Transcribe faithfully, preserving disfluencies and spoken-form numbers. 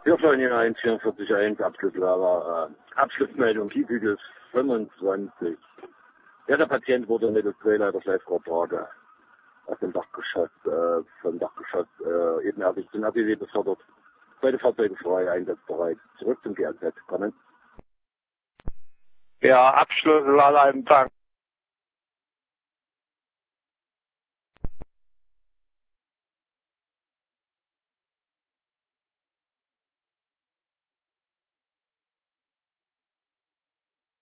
Wir fallen hier eins vierundvierzig eins, Abschlusslager, äh, Abschlussmeldung, Kiebügel fünfundzwanzig. Ja, der Patient wurde mittels Drehleiter Schleifkorbtrage aus dem Dachgeschoss, äh, vom Dachgeschoss, äh, ebenerdig zum R B W befördert. Beide Fahrzeuge frei, einsatzbereit. Zurück zum G R Z. Kommen. Ja, Abschlusslager im Tank.